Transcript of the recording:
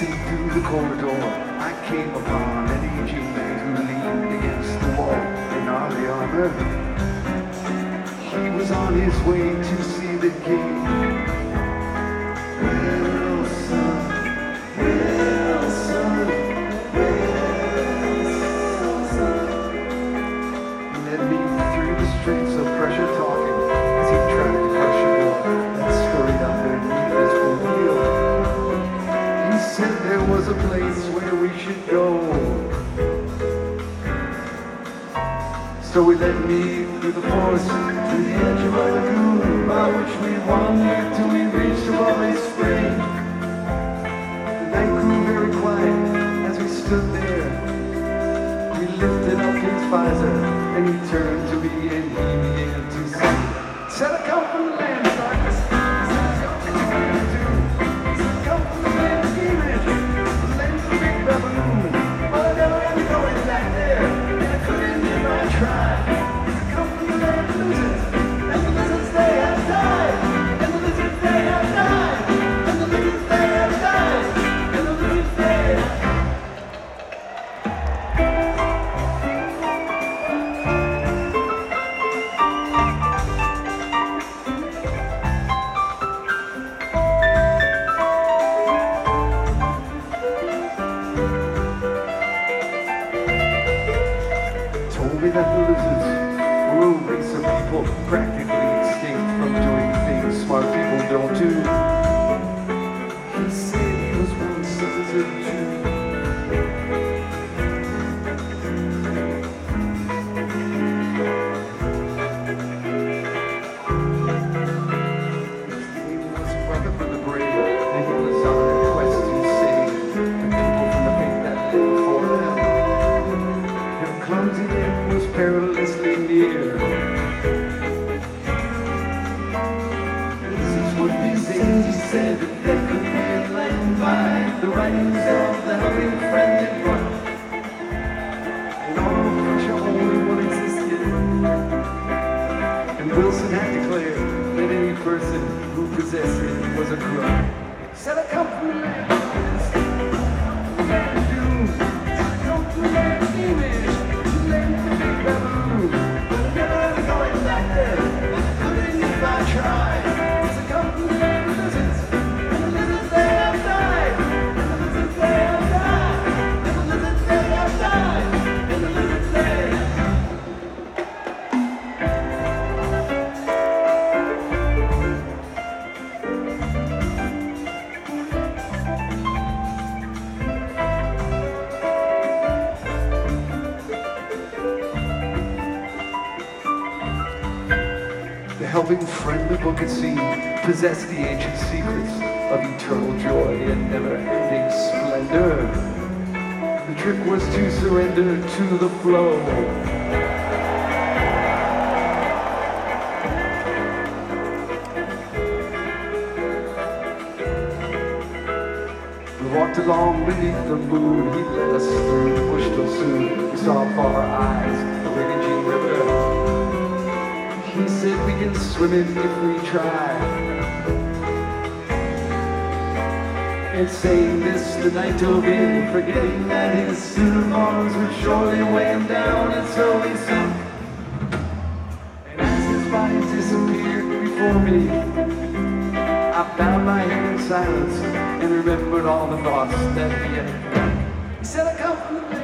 Passing through the corridor, I came upon an aging man who leaned against the wall in gnarly armor. He was on his way to see the king. Well, son, well, son, well, son. He led me through the streets of pressure talking as he tried to crush a door that scurried underneath his wheel. He said there was a place where we should go. So he led me through the forest to the edge of a lagoon by which we wandered till we reached a lovely spring. The night grew very quiet as we stood there. We lifted up his visor and he turned to me and he began to sing. Said I come from the land of darkness. Said I come from the land of doom. Said I come from the land of demons. The land of the big baboon. But I never had to go in back there. And I couldn't if I tried. Said I come from the land of lizards. And the lizards they have died. And the lizards they have died. And the lizards they have died. And the lizards they have died. Told me that the lizards were a race of people practically extinct from doing things smart people don't do. He said he was one sensitive Jew. He was brother for the brave, and he was on a quest to save the people from the fate that lay before them. Their clumsy end was perilously near. This is what these days he said that there could be a land by the writings of the helping friend in front. And all pressure only one existed. And Wilson had declared that any person who possessed it was a crook. Said I come from the land of darkness. I come from the land of doom. I come from the land of demons. The land of the big baboon. But I never had to go in back there. I couldn't if I tried. Said I come from the land of lizards. And the lizards they have died. And the lizards they have died. And the lizards they have died. And the lizards they have died. The helping friend, the book had seen, possessed the ancient secrets of eternal joy and never-ending splendor. The trick was to surrender to the flow. We walked along beneath the moon. He led us through the bush till soon we saw before our eyes the raging river. He said we can swim it if we try. And saying this the night dove in, forgetting that his suit arms would surely weigh him down, and so he sunk. And as his body disappeared before me, I bowed my head in silence and remembered all the thoughts that he had done. He said I come from the